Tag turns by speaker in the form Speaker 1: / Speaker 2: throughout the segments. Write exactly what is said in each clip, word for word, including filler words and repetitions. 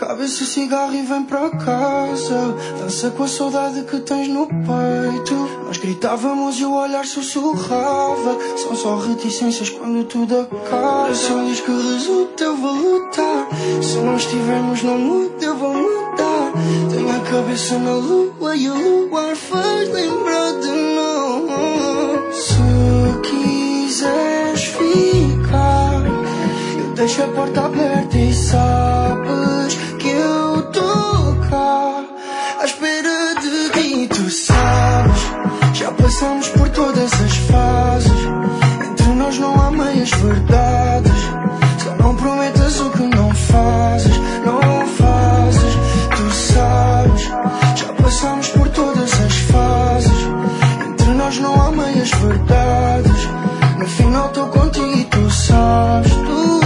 Speaker 1: Cabeça, cigarro e vem pra casa. Dança com a saudade que tens no peito. Nós gritávamos e o olhar sussurrava. São só reticências quando tudo acaba. Só diz que resulta, eu vou lutar. Se não estivermos no mundo, eu vou mudar. Tenho a cabeça na lua e o luar faz lembrar de nós. Se quiseres ficar, eu deixo a porta aberta e sabes que eu tô cá à espera de ti. Tu sabes, já passamos por todas as fases. Entre nós não há meias verdades. Só não prometas o que não fazes, não fazes. Tu sabes, já passamos por todas as fases. Entre nós não há meias verdades. No final tô contigo e tu sabes, tu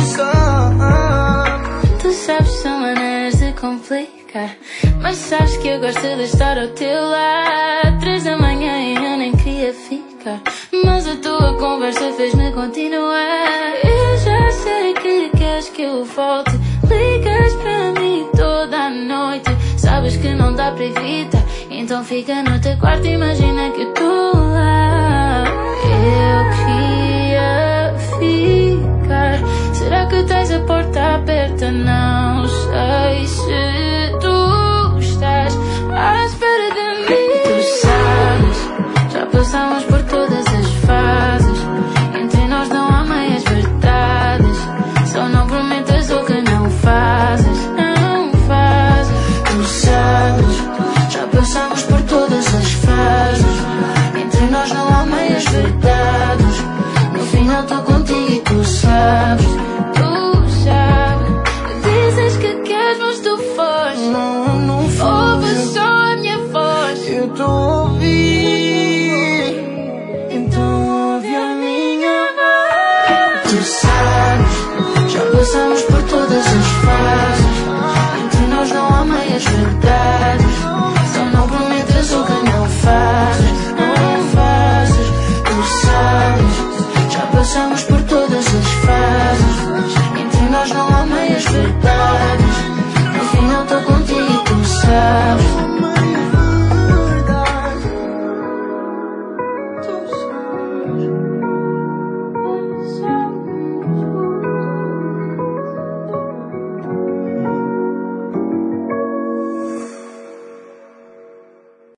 Speaker 1: sabes.
Speaker 2: Tu sabes, são maneiras de complicar, mas sabes que eu gosto de estar ao teu lado. Três da manhã e eu nem queria ficar, mas a tua conversa fez-me continuar. Eu já sei que queres que eu volte. Ligas para mim toda a noite. Sabes que não dá para evitar, então fica no teu quarto, imagina que eu tô lá. Eu queria ficar. Será que tens a porta aberta? Não sei se tu estás à espera de mim. Tu sabes, já passamos por todas as fases. Entre nós não há meias verdades. Só não prometas o que não fazes, não fazes. Tu sabes, já passamos por todas as fases. Entre nós não há meias verdades. No final tô contigo e tu sabes, tu sabes. Dizes que queres, mas tu foges.
Speaker 1: Não, não foi.
Speaker 2: Ouve só a minha voz.
Speaker 1: Eu tô a ouvir, então ouve a minha voz. Tu sabes, já passamos por todas as fases. Entre nós não há meias verdades.